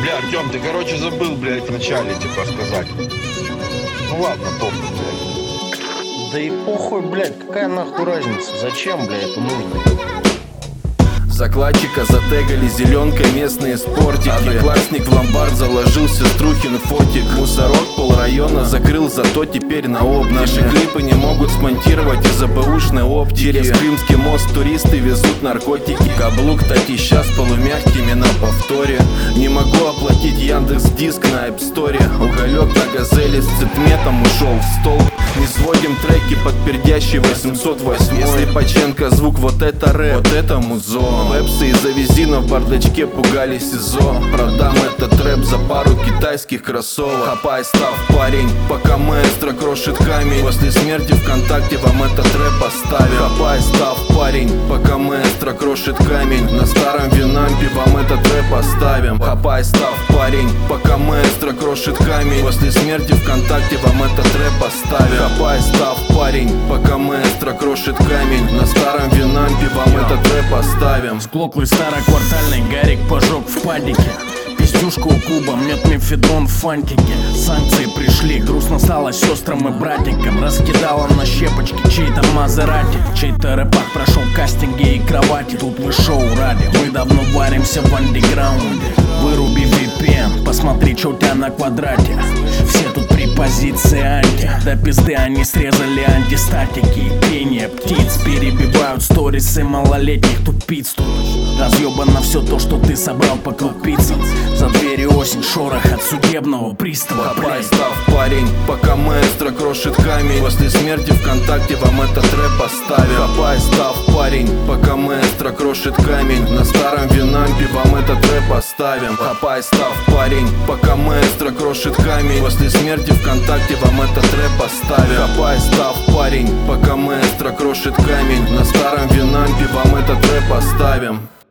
Бля, Артем, ты, короче, забыл, блядь, вначале, типа, сказать. Ну ладно, похуй, блядь. Да и похуй, блядь, какая нахуй разница? Зачем, блядь, это нужно? Закладчика затегали зеленкой местные спортики. Одноклассник в ломбард заложил сеструхин фотик. Мусорок полрайона закрыл, зато теперь на обне. Наши клипы не могут смонтировать из-за бэушной оптики. Через Крымский мост туристы везут наркотики. Каблук таки сейчас полумягкими на повторе. Не могу оплатить Яндекс.Диск на App Store. Уголек на газели с цветметом ушел в стол. Не сводим треки под пердящий 808. Если Паченко звук, вот это рэп, вот это музон. Вепсы из-за визина в бардачке пугали СИЗО. Продам этот рэп за пару китайских кроссовок. Хапай, став парень, пока маэстро крошит камень. После смерти ВКонтакте вам этот рэп оставим. Хапай, став парень, пока маэстро крошит камень. На старом винампе вам этот рэп оставим. Хапай, став парень, пока маэстро крошит камень. После смерти ВКонтакте вам этот рэп оставим. Хапай, став парень, пока маэстро крошит камень. На старом винампе вам этот рэп оставим. Склоклый староквартальный Гарик пожег в падике. Пистюшка у Куба, мнет мефедрон в фантике. Санкции пришли, грустно стало сестрам и братикам. Раскидала на щепочки чей-то Мазерати. Чей-то рэпак прошел кастинги и кровати. Тут вы шоу ради, мы давно варимся в андеграунде. Выруби VPN, посмотри, что у тебя на квадрате. Все тут при позиции анти. До пизды они срезали антистатики. Пение птиц перебивают сторисы малолетних тупиц. Тут разъебано все то, что ты собрал по крупицам. За дверью осень, шорох от судебного пристава. Хапай, став парень, пока маэстро крошит камень. После смерти ВКонтакте вам этот рэп оставим. Хапай, став парень, пока маэстро крошит камень. На старом винампе вам этот рэп оставим. Хапай, став парень, пока маэстро крошит камень. После смерти ВКонтакте вам этот рэп оставим. Хапай, став парень, пока маэстро крошит камень. На старом винампе вам этот рэп оставим.